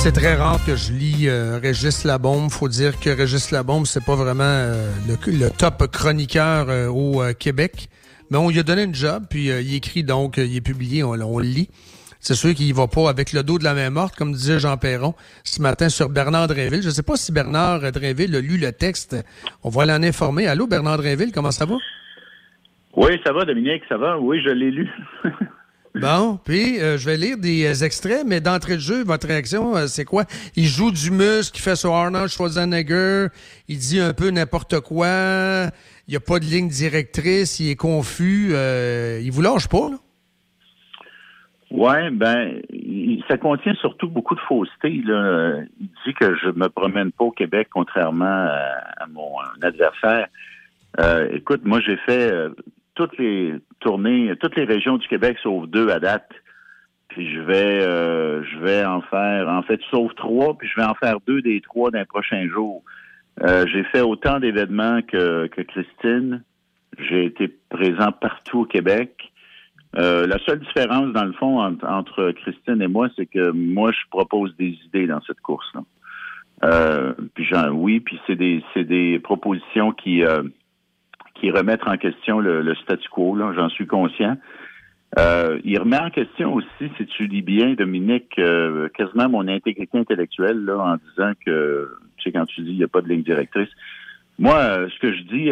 C'est très rare que je lis Régis Labaume. Faut dire que Régis Labaume, c'est pas vraiment le top chroniqueur au Québec. Mais on lui a donné une job, puis il écrit donc, il est publié, on le lit. C'est sûr qu'il va pas avec le dos de la main morte, comme disait Jean Perron ce matin sur Bernard Drinville. Je sais pas si Bernard Drinville a lu le texte. On va l'en informer. Allô, Bernard Drinville, comment ça va? Oui, ça va, Dominique, ça va. Oui, je l'ai lu. Bon, puis je vais lire des extraits, mais d'entrée de jeu, votre réaction, c'est quoi? Il joue du muscle, il fait sur Arnold Schwarzenegger, il dit un peu n'importe quoi, il n'y a pas de ligne directrice, il est confus, il vous lâche pas, là? Ouais, ça contient surtout beaucoup de fausseté, là. Il dit que je me promène pas au Québec, contrairement à mon adversaire. Écoute, moi, j'ai fait toutes les tournées, toutes les régions du Québec, sauf 2 à date. Puis je vais en faire, en fait, sauf 3, puis je vais en faire 2 des 3 dans les prochains jours. J'ai fait autant d'événements que Christine. J'ai été présent partout au Québec. La seule différence, dans le fond, entre Christine et moi, c'est que moi, je propose des idées dans cette course-là. Puis c'est des propositions qui remettent en question le statu quo, là, j'en suis conscient. Il remet en question aussi, si tu lis bien, Dominique, quasiment mon intégrité intellectuelle, là, en disant que, tu sais, quand tu dis il n'y a pas de ligne directrice. Moi, ce que je dis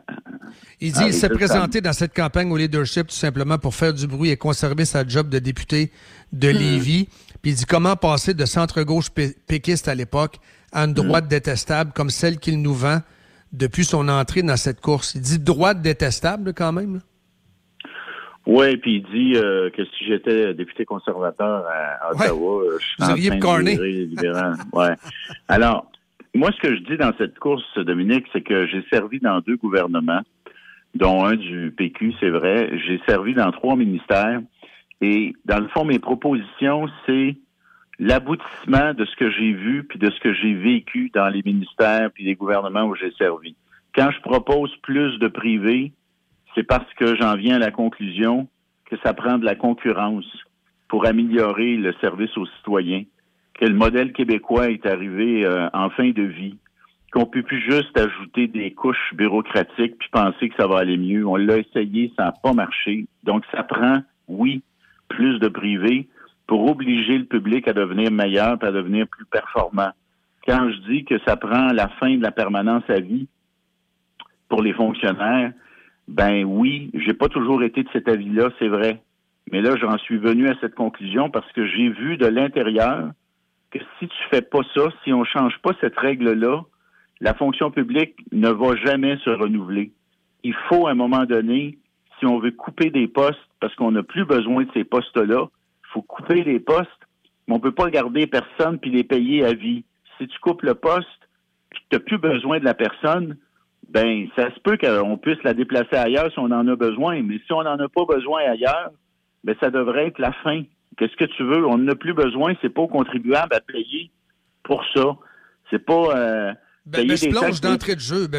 Il dit qu'il s'est présenté dans cette campagne au leadership tout simplement pour faire du bruit et conserver sa job de député de Lévis. Puis il dit comment passer de centre-gauche péquiste à l'époque à une droite détestable comme celle qu'il nous vend depuis son entrée dans cette course. Il dit droite détestable quand même, là. Oui, puis il dit que si j'étais député conservateur à Ottawa, je serais en train de libéral. Ouais. Alors, moi, ce que je dis dans cette course, Dominique, c'est que j'ai servi dans 2 gouvernements, dont un du PQ, c'est vrai. J'ai servi dans 3 ministères. Et dans le fond, mes propositions, c'est l'aboutissement de ce que j'ai vu puis de ce que j'ai vécu dans les ministères puis les gouvernements où j'ai servi. Quand je propose plus de privé, c'est parce que j'en viens à la conclusion que ça prend de la concurrence pour améliorer le service aux citoyens, que le modèle québécois est arrivé en fin de vie, qu'on peut plus juste ajouter des couches bureaucratiques puis penser que ça va aller mieux. On l'a essayé, ça n'a pas marché. Donc, ça prend, oui, plus de privé pour obliger le public à devenir meilleur et à devenir plus performant. Quand je dis que ça prend la fin de la permanence à vie pour les fonctionnaires, ben oui, j'ai pas toujours été de cet avis-là, c'est vrai. Mais là, j'en suis venu à cette conclusion parce que j'ai vu de l'intérieur que si tu fais pas ça, si on change pas cette règle-là, la fonction publique ne va jamais se renouveler. Il faut, à un moment donné, si on veut couper des postes, parce qu'on n'a plus besoin de ces postes-là, il faut couper les postes, mais on peut pas garder personne puis les payer à vie. Si tu coupes le poste, puis que tu n'as plus besoin de la personne, ben ça se peut qu'on puisse la déplacer ailleurs si on en a besoin. Mais si on n'en a pas besoin ailleurs, ben ça devrait être la fin. Qu'est-ce que tu veux? On n'en a plus besoin, c'est pas aux contribuables à payer pour ça. C'est pas... je plonge d'entrée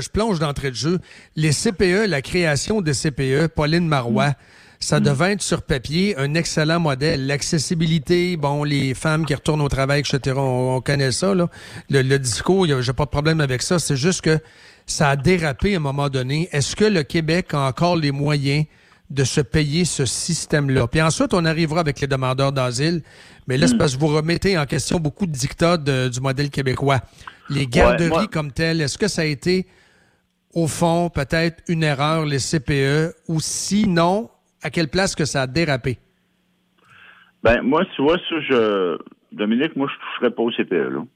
de jeu. Les CPE, la création des CPE, Pauline Marois, ça devait être sur papier un excellent modèle. L'accessibilité, bon, les femmes qui retournent au travail, etc., on connaît ça, là. Le discours, j'ai pas de problème avec ça. C'est juste que ça a dérapé à un moment donné. Est-ce que le Québec a encore les moyens de se payer ce système-là? Puis ensuite, on arrivera avec les demandeurs d'asile. Mais là, c'est parce que vous remettez en question beaucoup de dictats du modèle québécois. Les garderies comme telles, est-ce que ça a été, au fond, peut-être une erreur, les CPE, ou sinon, à quelle place que ça a dérapé? Ben, moi, tu vois, Dominique, moi, je toucherais pas au CPE, là.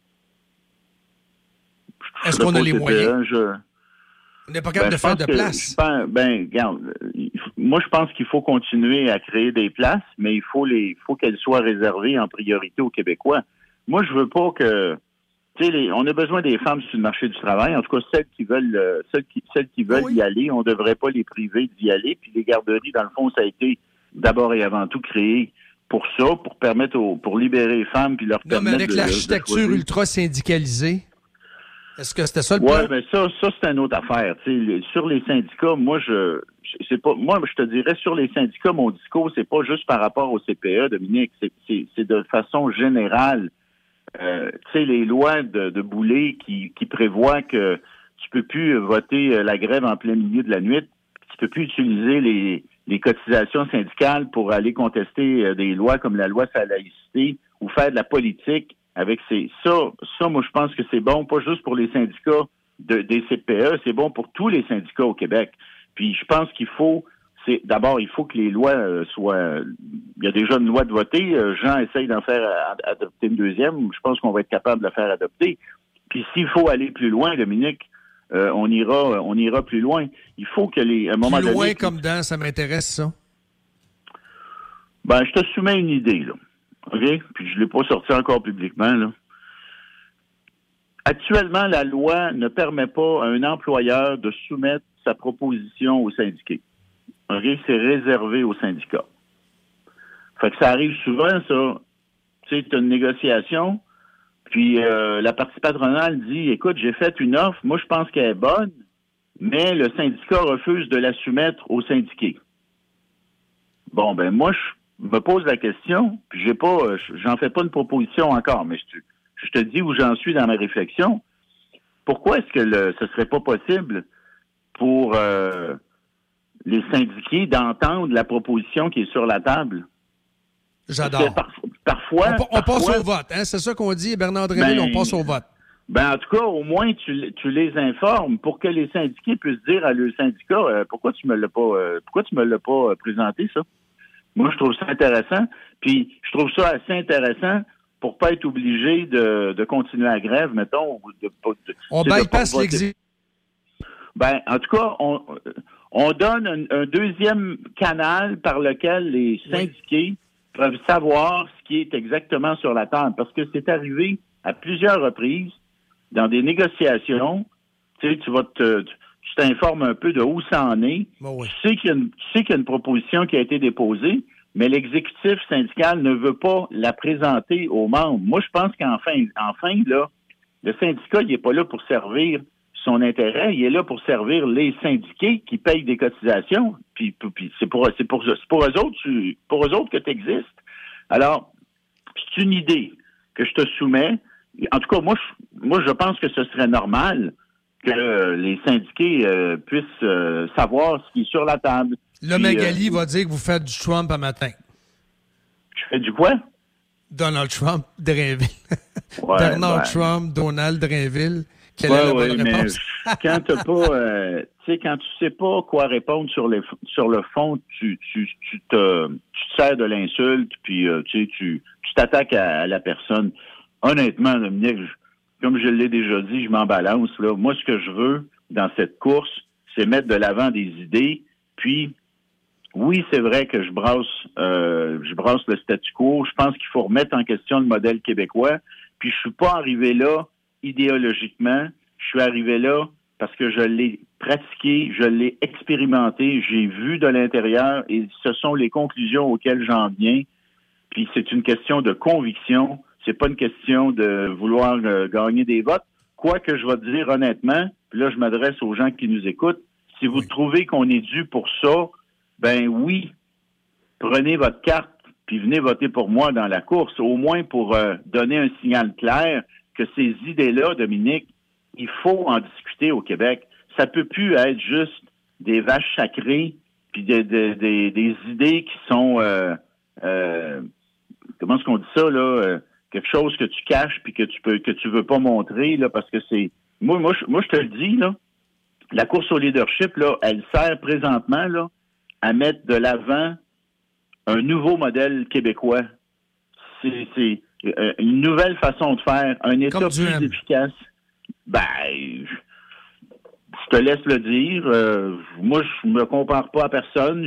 Est-ce qu'on a les moyens? On n'est pas capable de faire de place. Regarde, moi, je pense qu'il faut continuer à créer des places, mais il faut qu'elles soient réservées en priorité aux Québécois. Moi, je veux pas que... Tu sais, on a besoin des femmes sur le marché du travail. En tout cas, celles qui veulent y aller, on ne devrait pas les priver d'y aller. Puis les garderies, dans le fond, ça a été d'abord et avant tout créé pour ça, pour permettre pour libérer les femmes puis leur permettre. Non, mais avec l'architecture ultra syndicalisée, est-ce que c'était ça le plan? Oui, mais ça c'est une autre affaire. Tu sais, sur les syndicats, moi je te dirais sur les syndicats, mon discours, c'est pas juste par rapport au CPE, Dominique, c'est de façon générale. les lois de Boulay qui prévoient que tu peux plus voter la grève en plein milieu de la nuit, tu peux plus utiliser les cotisations syndicales pour aller contester des lois comme la loi sur la laïcité ou faire de la politique avec ça, moi, je pense que c'est bon, pas juste pour les syndicats des CPE, c'est bon pour tous les syndicats au Québec. Puis je pense qu'il faut d'abord, il faut que les lois soient... Il y a déjà une loi de voter. Jean essaye d'en faire adopter une deuxième. Je pense qu'on va être capable de la faire adopter. Puis s'il faut aller plus loin, Dominique, on ira plus loin. Il faut que à un moment donné... Plus loin comme dans, ça m'intéresse, ça. Ben, je te soumets une idée, là. OK? Puis je ne l'ai pas sorti encore publiquement, là. Actuellement, la loi ne permet pas à un employeur de soumettre sa proposition aux syndiqués. OK? C'est réservé aux syndicats. Fait que ça arrive souvent, ça. Tu sais, tu as une négociation, puis la partie patronale dit, écoute, j'ai fait une offre, moi je pense qu'elle est bonne, mais le syndicat refuse de la soumettre aux syndiqués. Bon, ben moi, je me pose la question, puis j'en fais pas une proposition encore, mais je te dis où j'en suis dans ma réflexion. Pourquoi est-ce que ce serait pas possible pour les syndiqués d'entendre la proposition qui est sur la table? J'adore. Parfois... On passe au vote, hein? C'est ça qu'on dit, Bernard Dréville, on passe au vote. Ben, en tout cas, au moins, tu les informes pour que les syndiqués puissent dire à leur syndicat, pourquoi tu me l'as pas présenté, ça? Moi, je trouve ça intéressant. Puis, je trouve ça assez intéressant pour pas être obligé de continuer la grève, mettons. On bypasse l'exil. Ben, en tout cas, on donne un deuxième canal par lequel les syndiqués peuvent savoir ce qui est exactement sur la table. Parce que c'est arrivé à plusieurs reprises dans des négociations. Tu sais, tu t'informes un peu de où ça en est. Bon, oui. Tu sais qu'il y a une proposition qui a été déposée, mais l'exécutif syndical ne veut pas la présenter aux membres. Moi, je pense qu'enfin, là, le syndicat, il n'est pas là pour servir son intérêt, il est là pour servir les syndiqués qui payent des cotisations. Puis c'est pour eux autres que tu existes. Alors, c'est une idée que je te soumets. En tout cas, moi, je pense que ce serait normal que les syndiqués puissent savoir ce qui est sur la table. Le Magali va dire que vous faites du Trump un matin. Je fais du quoi? Donald Trump, Drainville. Ouais, Bernard Trump, Donald Drainville. Quelle est la bonne réponse? Mais quand t'as pas, quand tu sais pas quoi répondre sur le fond, tu te sers de l'insulte, puis tu t'attaques à la personne. Honnêtement, Dominique, comme je l'ai déjà dit, je m'en balance, là. Moi, ce que je veux dans cette course, c'est mettre de l'avant des idées, puis oui, c'est vrai que je brasse le statu quo. Je pense qu'il faut remettre en question le modèle québécois. Puis je suis pas arrivé là idéologiquement. Je suis arrivé là parce que je l'ai pratiqué, je l'ai expérimenté, j'ai vu de l'intérieur et ce sont les conclusions auxquelles j'en viens. Puis c'est une question de conviction. C'est pas une question de vouloir gagner des votes. Quoi que je vais te dire honnêtement, puis là je m'adresse aux gens qui nous écoutent, si vous trouvez qu'on est dû pour ça, ben oui, prenez votre carte puis venez voter pour moi dans la course, au moins pour donner un signal clair que ces idées-là, Dominique, il faut en discuter au Québec. Ça peut plus être juste des vaches sacrées puis des idées qui sont comment est-ce qu'on dit ça là, quelque chose que tu caches puis que tu veux pas montrer là parce que c'est moi je te le dis là, la course au leadership là, elle sert présentement là à mettre de l'avant un nouveau modèle québécois. C'est une nouvelle façon de faire, un État plus efficace. Ben, je te laisse le dire. Moi, je me compare pas à personne.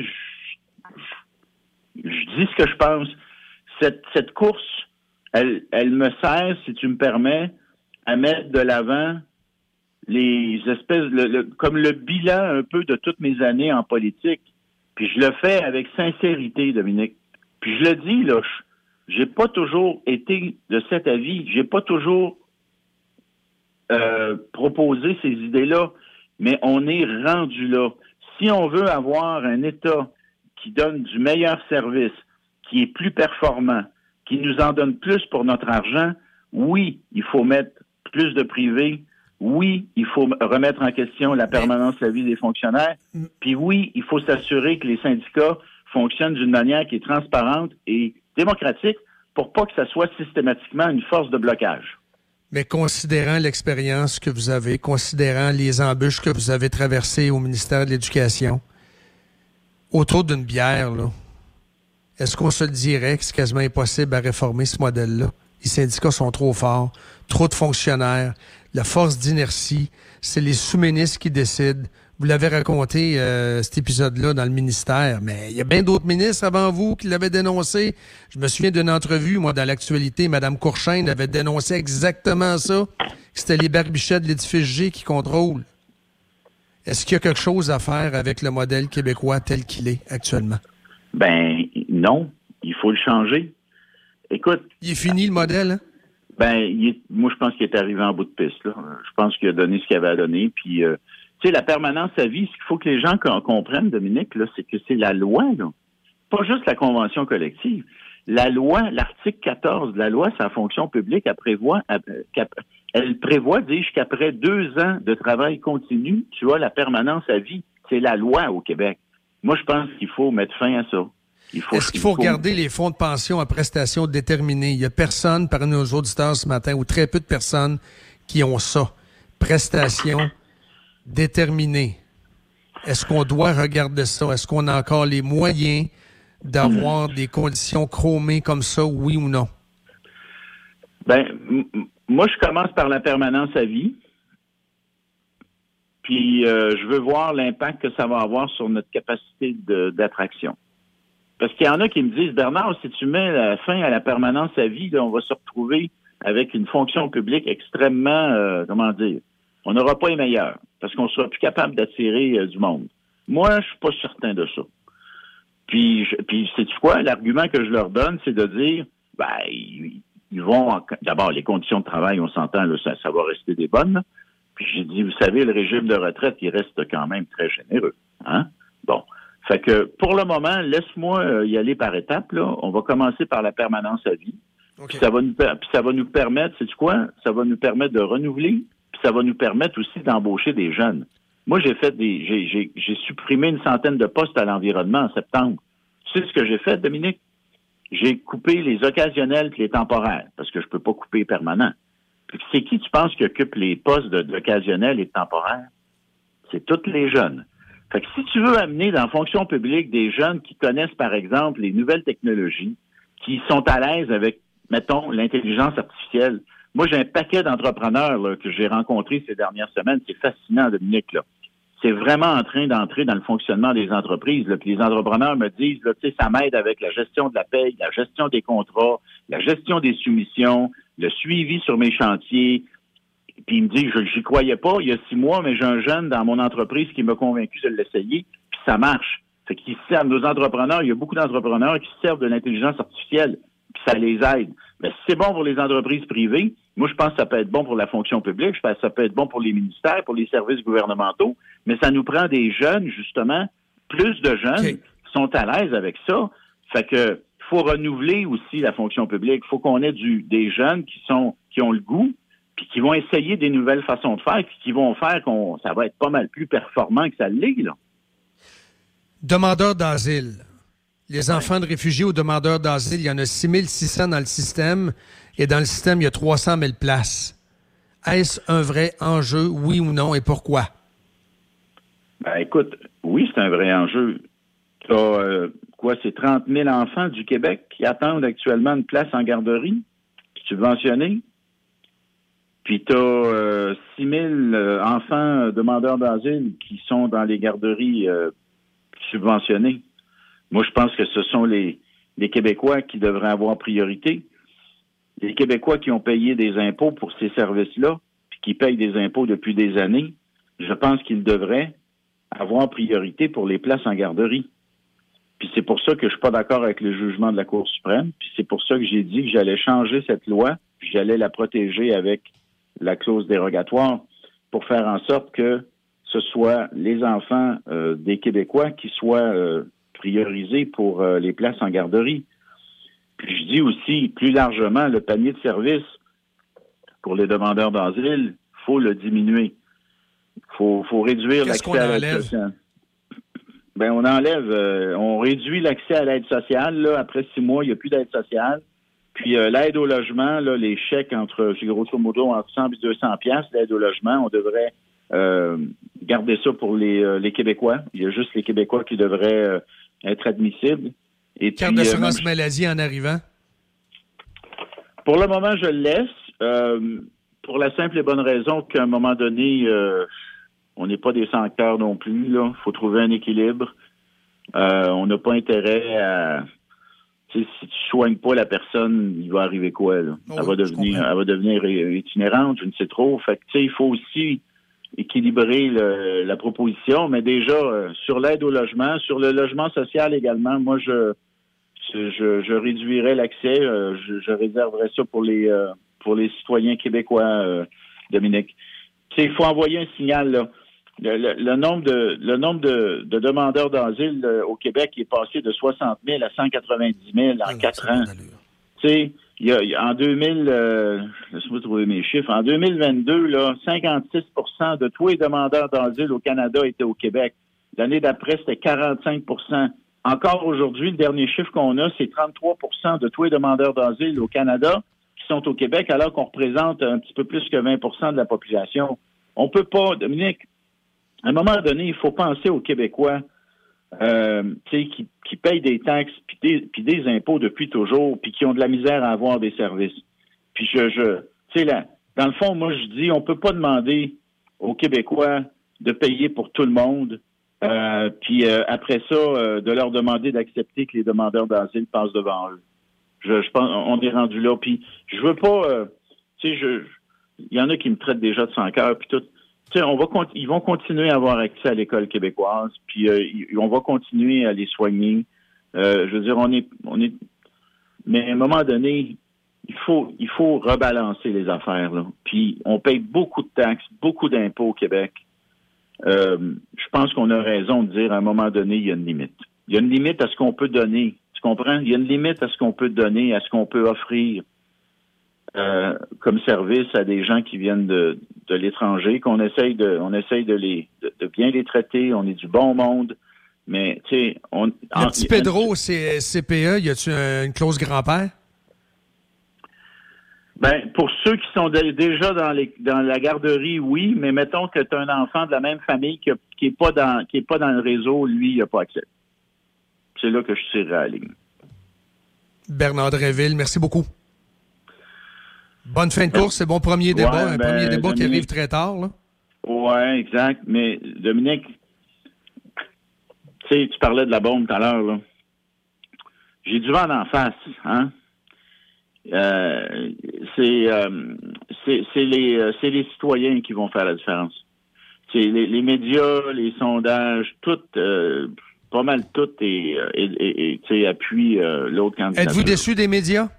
Je dis ce que je pense. Cette course, elle me sert, si tu me permets, à mettre de l'avant les espèces, comme le bilan un peu de toutes mes années en politique. Puis je le fais avec sincérité, Dominique. Puis je le dis, là, j'ai pas toujours été de cet avis. J'ai pas toujours proposé ces idées-là. Mais on est rendu là. Si on veut avoir un État qui donne du meilleur service, qui est plus performant, qui nous en donne plus pour notre argent, Oui, il faut mettre plus de privé. Oui, il faut remettre en question la permanence à vie des fonctionnaires. Puis oui, il faut s'assurer que les syndicats fonctionnent d'une manière qui est transparente et démocratique pour pas que ça soit systématiquement une force de blocage. Mais considérant l'expérience que vous avez, considérant les embûches que vous avez traversées au ministère de l'Éducation, autour d'une bière, là, est-ce qu'on se le dirait que c'est quasiment impossible à réformer ce modèle-là? Les syndicats sont trop forts, trop de fonctionnaires, la force d'inertie, c'est les sous-ministres qui décident. Vous l'avez raconté, cet épisode-là, dans le ministère, mais il y a bien d'autres ministres avant vous qui l'avaient dénoncé. Je me souviens d'une entrevue, moi, dans l'actualité, Mme Courchaine avait dénoncé exactement ça, que c'était les barbichets de l'édifice G qui contrôlent. Est-ce qu'il y a quelque chose à faire avec le modèle québécois tel qu'il est actuellement? Ben non, il faut le changer. Écoute... Il est fini, le modèle, hein? Moi, je pense qu'il est arrivé en bout de piste, là. Je pense qu'il a donné ce qu'il avait à donner, puis... tu sais, la permanence à vie, ce qu'il faut que les gens comprennent, Dominique, là, c'est que c'est la loi, là. Pas juste la convention collective. La loi, l'article 14 de la loi sur la fonction publique, elle prévoit, dis-je, qu'après 2 ans de travail continu, tu as la permanence à vie. C'est la loi au Québec. Moi, je pense qu'il faut mettre fin à ça. Est-ce qu'il faut regarder les fonds de pension à prestations déterminées? Il n'y a personne parmi nos auditeurs ce matin, ou très peu de personnes, qui ont ça. Prestations déterminées. Est-ce qu'on doit regarder ça? Est-ce qu'on a encore les moyens d'avoir des conditions chromées comme ça, oui ou non? Moi, je commence par la permanence à vie. Puis, je veux voir l'impact que ça va avoir sur notre capacité d'attraction. Parce qu'il y en a qui me disent, Bernard, si tu mets la fin à la permanence à vie, là, on va se retrouver avec une fonction publique extrêmement, on n'aura pas les meilleurs, parce qu'on sera plus capable d'attirer du monde. Moi, je suis pas certain de ça. Puis sais-tu quoi? L'argument que je leur donne, c'est de dire, ils vont... D'abord, les conditions de travail, on s'entend, là, ça va rester des bonnes. Là. Puis j'ai dit, vous savez, le régime de retraite, il reste quand même très généreux. Hein? Bon. Fait que, pour le moment, laisse-moi y aller par étapes, là. On va commencer par la permanence à vie. Okay. Puis ça va nous permettre, sais-tu quoi? Ça va nous permettre de renouveler, puis ça va nous permettre aussi d'embaucher des jeunes. Moi, j'ai supprimé 100 de postes à l'environnement en septembre. Tu sais ce que j'ai fait, Dominique? J'ai coupé les occasionnels et les temporaires, parce que je peux pas couper permanent. Puis c'est qui, tu penses, qui occupe les postes d'occasionnels et de temporaires? C'est tous les jeunes. Fait que si tu veux amener dans la fonction publique des jeunes qui connaissent, par exemple, les nouvelles technologies, qui sont à l'aise avec, mettons, l'intelligence artificielle. Moi, j'ai un paquet d'entrepreneurs là, que j'ai rencontrés ces dernières semaines. C'est fascinant, Dominique, là. C'est vraiment en train d'entrer dans le fonctionnement des entreprises. Là. Puis les entrepreneurs me disent, là, tu sais, ça m'aide avec la gestion de la paye, la gestion des contrats, la gestion des soumissions, le suivi sur mes chantiers. Puis il me dit, j'y croyais pas il y a 6 mois, mais j'ai un jeune dans mon entreprise qui m'a convaincu de l'essayer, puis ça marche. Fait qu'ils servent nos entrepreneurs, il y a beaucoup d'entrepreneurs qui se servent de l'intelligence artificielle, puis ça les aide. Mais si c'est bon pour les entreprises privées, moi je pense que ça peut être bon pour la fonction publique, je pense que ça peut être bon pour les ministères, pour les services gouvernementaux, mais ça nous prend des jeunes, justement, plus de jeunes qui sont à l'aise avec ça. Fait que faut renouveler aussi la fonction publique. Il faut qu'on ait des jeunes qui ont le goût, puis qui vont essayer des nouvelles façons de faire, puis qui vont faire ça va être pas mal plus performant que ça l'est, là. Demandeurs d'asile. Les enfants de réfugiés ou demandeurs d'asile, il y en a 6600 dans le système, et dans le système, il y a 300 000 places. Est-ce un vrai enjeu, oui ou non, et pourquoi? Écoute, oui, c'est un vrai enjeu. T'as, c'est 30 000 enfants du Québec qui attendent actuellement une place en garderie subventionnée. Puis tu as 6 000 enfants demandeurs d'asile qui sont dans les garderies subventionnées. Moi, je pense que ce sont les Québécois qui devraient avoir priorité. Les Québécois qui ont payé des impôts pour ces services-là, puis qui payent des impôts depuis des années, je pense qu'ils devraient avoir priorité pour les places en garderie. Puis c'est pour ça que je suis pas d'accord avec le jugement de la Cour suprême. Puis c'est pour ça que j'ai dit que j'allais changer cette loi, puis j'allais la protéger avec la clause dérogatoire pour faire en sorte que ce soit les enfants des Québécois qui soient priorisés pour les places en garderie. Puis je dis aussi, plus largement, le panier de services, pour les demandeurs d'asile, il faut le diminuer. Il faut réduire l'accès à l'aide sociale. Ben, on réduit l'accès à l'aide sociale. Là, après 6 mois, il n'y a plus d'aide sociale. Puis l'aide au logement, là, les chèques grosso modo, entre 100 et 200 piastres, l'aide au logement, on devrait garder ça pour les Québécois. Il y a juste les Québécois qui devraient être admissibles. Et carte d'assurance maladie en arrivant? Pour le moment, je le laisse. Pour la simple et bonne raison qu'à un moment donné, on n'est pas des sans-cœurs non plus. Il faut trouver un équilibre. On n'a pas intérêt à... Si tu soignes pas la personne, il va arriver quoi, là? Elle va devenir itinérante, je ne sais trop. Fait que, il faut aussi équilibrer la proposition, mais déjà, sur l'aide au logement, sur le logement social également, moi, je réduirais l'accès, je réserverais ça pour les citoyens québécois, Dominique. Il faut envoyer un signal, là. Le nombre de demandeurs d'asile au Québec est passé de 60 000 à 190 000 en 4 ans. Tu sais, en 2000, laisse-moi trouver mes chiffres, en 2022, là, 56 % de tous les demandeurs d'asile au Canada étaient au Québec. L'année d'après, c'était 45 % Encore aujourd'hui, le dernier chiffre qu'on a, c'est 33 % de tous les demandeurs d'asile au Canada qui sont au Québec, alors qu'on représente un petit peu plus que 20 % de la population. On peut pas, Dominique, à un moment donné, il faut penser aux Québécois qui payent des taxes puis des impôts depuis toujours, puis qui ont de la misère à avoir des services. Puis dans le fond, moi, je dis, on peut pas demander aux Québécois de payer pour tout le monde, puis après ça, de leur demander d'accepter que les demandeurs d'asile passent devant eux. Je pense, on est rendu là. Puis je veux pas, il y en a qui me traitent déjà de sans-cœur, puis tout. Ils vont continuer à avoir accès à l'école québécoise, puis on va continuer à les soigner. Je veux dire, on est, mais à un moment donné, il faut rebalancer les affaires, là. Puis on paye beaucoup de taxes, beaucoup d'impôts au Québec. Je pense qu'on a raison de dire à un moment donné, il y a une limite. Il y a une limite à ce qu'on peut donner. Tu comprends? Il y a une limite à ce qu'on peut donner, à ce qu'on peut offrir comme service à des gens qui viennent de l'étranger, qu'on essaye de bien les traiter. On est du bon monde, mais tu sais, le petit Pedro, c'est CPE, y a-tu une clause grand-père? Ben, pour ceux qui sont déjà dans la garderie, oui, mais mettons que tu as un enfant de la même famille qui est pas dans le réseau, lui, il n'a pas accès. C'est là que je tirerai la ligne. Bernard Dréville, merci beaucoup. Bonne fin de course, c'est bon premier débat. Un premier débat qui arrive très tard, là. Oui, exact. Mais Dominique, tu sais, tu parlais de la bombe tout à l'heure, là. J'ai du vent en face, hein? C'est les citoyens qui vont faire la différence. C'est les médias, les sondages, tout, pas mal tout appuie l'autre candidat. Êtes-vous déçu des médias?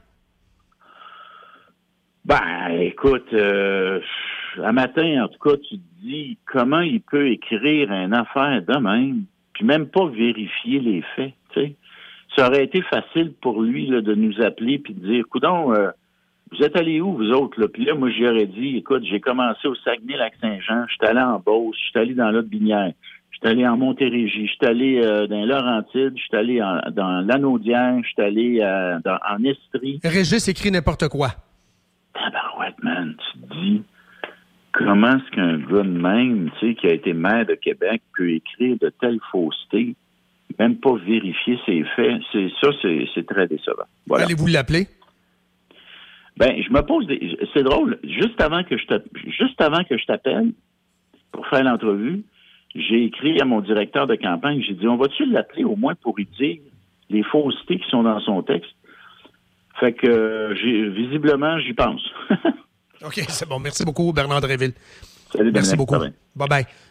Ben, écoute, un matin, en tout cas, tu te dis comment il peut écrire une affaire de même, puis même pas vérifier les faits, tu sais. Ça aurait été facile pour lui là, de nous appeler puis de dire, coudonc, vous êtes allés où, vous autres? Là? Puis là, moi, j'aurais dit, écoute, j'ai commencé au Saguenay-Lac-Saint-Jean, je suis allé en Beauce, je suis allé dans l'Aude-Binière, je suis allé en Montérégie, je suis allé dans Laurentides, je suis allé dans l'Anaudière, je suis allé en Estrie. Régis écrit n'importe quoi. Tabarouette, man, tu te dis, comment est-ce qu'un gars de même, tu sais, qui a été maire de Québec, peut écrire de telles faussetés, même pas vérifier ses faits? C'est très décevant. Voilà. Allez-vous l'appeler? Ben, je me pose c'est drôle, juste avant que je t'appelle pour faire l'entrevue, j'ai écrit à mon directeur de campagne, j'ai dit, on va-tu l'appeler au moins pour lui dire les faussetés qui sont dans son texte? Fait que, visiblement, j'y pense. OK, c'est bon. Merci beaucoup, Bernard Dréville. Salut, merci beaucoup. Bye-bye.